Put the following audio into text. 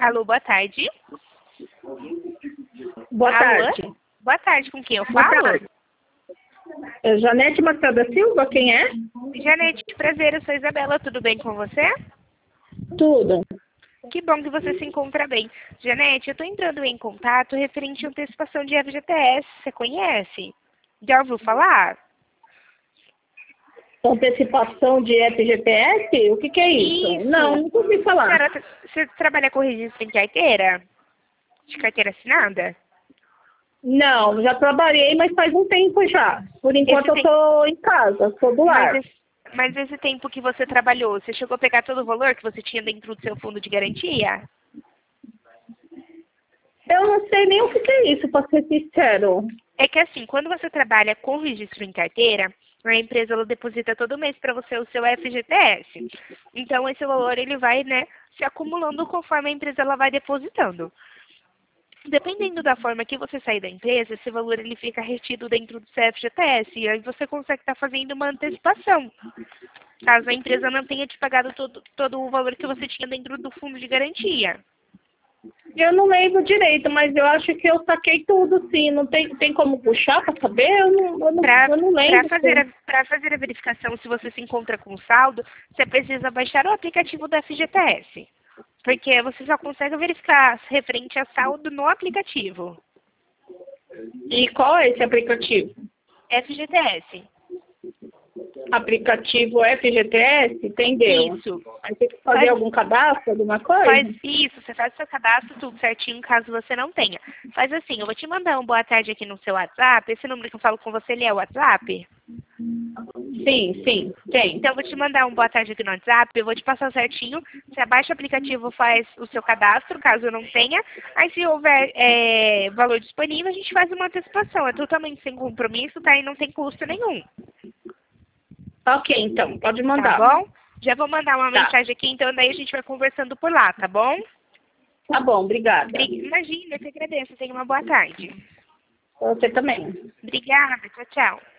Alô, boa tarde. Boa Alô? tarde. Boa tarde, com quem eu Boa falo? tarde. Janete Machado Silva, quem é? Janete, prazer, eu sou Isabela, tudo bem com você? Tudo. Que bom que você se encontra bem. Janete, eu estou entrando em contato referente à antecipação de FGTS, você conhece? Já ouviu falar? Antecipação de FGTS? O que é isso? Isso. Não, nunca ouvi falar. Senhora, você trabalha com registro em carteira? De carteira assinada? Não, já trabalhei, mas faz um tempo já. Por enquanto eu tô em casa, tô do lar. Mas esse tempo que você trabalhou, você chegou a pegar todo o valor que você tinha dentro do seu fundo de garantia? Eu não sei nem o que é isso, pra ser sincero. É que assim, quando você trabalha com registro em carteira, a empresa ela deposita todo mês para você o seu FGTS. Então esse valor ele vai, né, se acumulando conforme a empresa ela vai depositando. Dependendo da forma que você sair da empresa, esse valor ele fica retido dentro do seu FGTS e aí você consegue estar fazendo uma antecipação. Caso a empresa não tenha te pagado todo o valor que você tinha dentro do fundo de garantia. Eu não lembro direito, mas eu acho que eu saquei tudo, sim. Não tem como puxar para saber? Eu não lembro. Para fazer a verificação se você se encontra com saldo, você precisa baixar o aplicativo do FGTS. Porque você só consegue verificar referente a saldo no aplicativo. E qual é esse aplicativo? FGTS. Aplicativo FGTS? Entendeu? Isso. Aí tem que fazer algum cadastro, alguma coisa? Faz isso, você faz o seu cadastro tudo certinho, caso você não tenha. Faz assim, eu vou te mandar um boa tarde aqui no seu WhatsApp. Esse número que eu falo com você, ele é o WhatsApp? Sim, tem. Então, eu vou te mandar um boa tarde aqui no WhatsApp, eu vou te passar certinho. Você abaixa o aplicativo, faz o seu cadastro, caso não tenha. Aí, se houver valor disponível, a gente faz uma antecipação. É totalmente sem compromisso, tá? E não tem custo nenhum. Ok, então, pode Tá mandar. bom? Já vou mandar uma Tá. mensagem aqui, então daí a gente vai conversando por lá, tá bom? Tá bom, obrigada. Imagina, eu que agradeço. Tenha uma boa tarde. Você também. Obrigada, tchau, tchau.